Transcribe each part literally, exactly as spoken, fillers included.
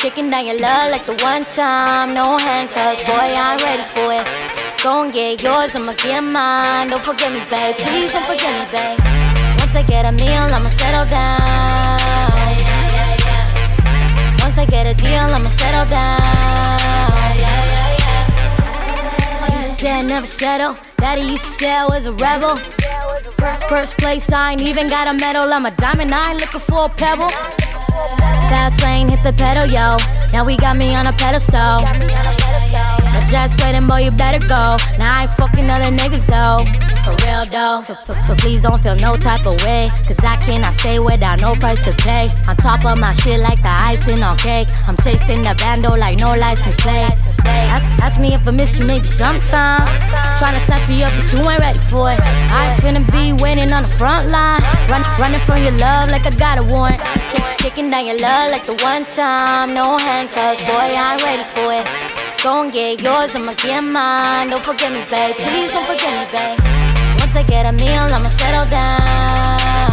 kicking down your love like the one time. No handcuffs, boy, I ain't ready for it. Go and get yours, I'ma get mine. Don't forget me, babe, please don't forget me, babe. Once I get a meal, I'ma settle down. Once I get a deal, I'ma settle down. You said never settle. Daddy used to say I was a rebel. First, first place, I ain't even got a medal. I'm a diamond, I ain't looking for a pebble. Fast lane, hit the pedal, yo. Now we got me on a pedestal. The jet's waiting, boy, you better go. Now I ain't fucking other niggas, though. For real, though. So, so, so please don't feel no type of way, cause I cannot stay without no price to pay. On top of my shit like the icing on cake. I'm chasing the bando like no license plate. Ask, ask me if I missed you maybe sometimes. Tryna snatch me up, but you ain't ready for it. I ain't finna be waiting on the front line. Run, running from your love like I got a warrant. Kick, kicking down your love like the one time. No handcuffs, boy, I ain't ready for it. Go and get yours, I'ma get mine. Don't forget me, babe, please don't forget me, babe. Once I get a meal, I'ma settle down.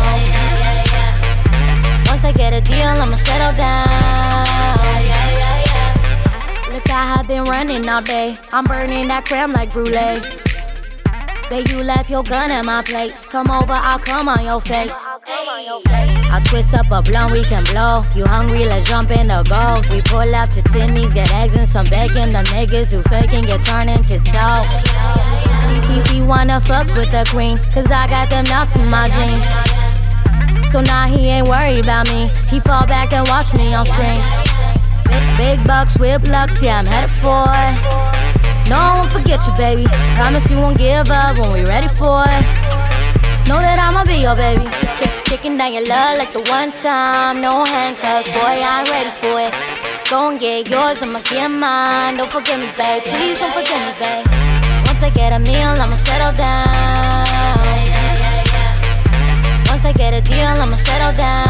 Once I get a deal, I'ma settle down. Look, I have been running all day. I'm burning that creme like brulee. Babe, you left your gun at my place. Come over, I'll come on your face. I'll twist up a blunt, we can blow. You hungry, let's jump in the ghost. We pull up to Timmy's, get eggs and some bacon. The niggas who faking get turned into toast. He, he wanna fucks with the queen, cause I got them nuts in my jeans. So now he ain't worried about me. He fall back and watch me on screen. Big, big bucks, whip lucks, yeah, I'm headed for it. No, I won't forget you, baby. Promise you won't give up when we ready for it. Know that I'ma be your baby. Kick, kicking down your love like the one time. No handcuffs, boy, I ain't ready for it. Go and get yours, I'ma get mine. Don't forget me, babe, please don't forget me, babe. Once I get a meal, I'ma settle down. Once I get a deal, I'ma settle down.